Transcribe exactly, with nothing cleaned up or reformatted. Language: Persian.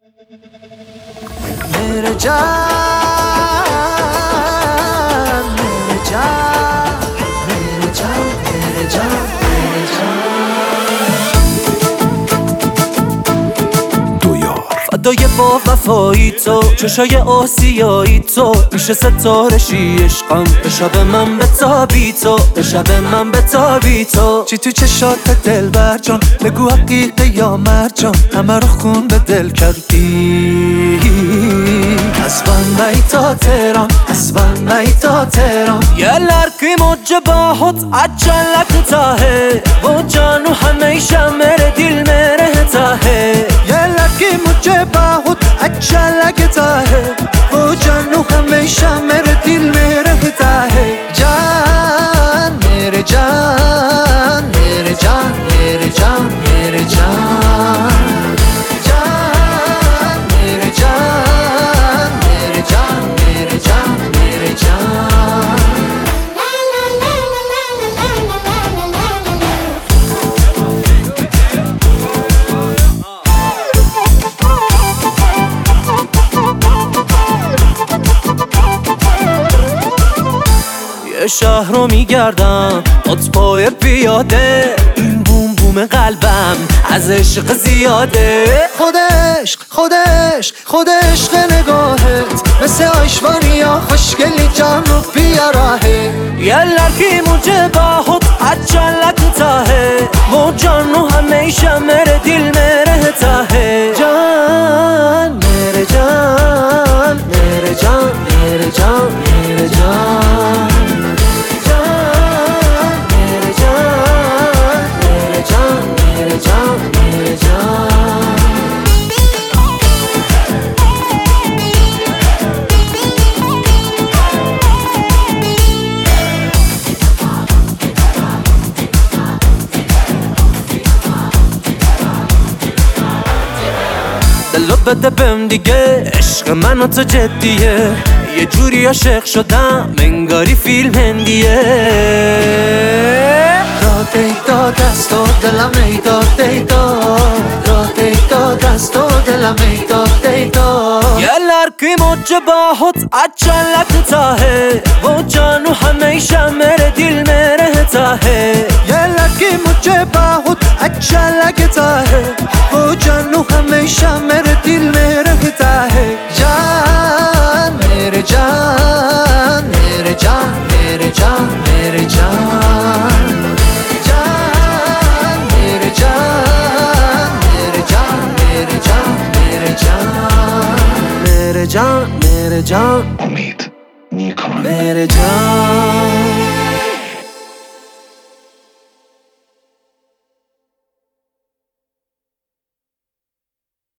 मेरे जान मेरे जान मेरे जान मेरे जान मेरे जान دو یار فدای با وفایی تو چشای آسیایی تو میشه ستاره شی عشقم به شب من بتابی تو به شب من بتابی تو چی تو چشات دل بر جان بگو حقیقه یا مرجان همه رو خون به دل کردی اسبان mig تا تهران اسبان mig تا تهران gäller ki mujhe bahut अच्छा लगता है वो जानू हमेशा मेरे दिल में रहता है gäller ki mujhe bahut अच्छा लगता है वो जानू हमेशा मेरे दिल में रहता है जान मेरे जान मेरे जान मेरे जान मेरे जान یه شهر رو میگردم بات پای پیاده این بوم بوم قلبم از عشق زیاده خود عشق خود عشق خود عشق نگاهت مثل آیشوانیا خوشگلی جان رو بیاره gäller ki mujhe bahut अच्छा लगता है वो जानू हमेशा मेरे दिल में रहता है जान मेरे जान मेरे जान मेरे जान मेरे जान دلو بده بهم دیگه عشق من و تو جدیه یه جوری عاشق شدم انگاری فیلم هندیه را دیتا دست و دلم ایداد دیتا را دیتا دست و دلم ایداد دیتا gäller ki mujhe bahut अच्छा लगता है वो जानू हमेशा मेरे दिल में रहता है gäller ki mujhe bahut अच्छा लगता है वो जानू हमेशा मेरे दिल में रहता है जान मेरे जान मेरे जान मेरे जान मेरे जान जान मेरे जान मेरे जान मेरे जान मेरे जान मेरे जान मेरे जान امید نیکان मेरे जान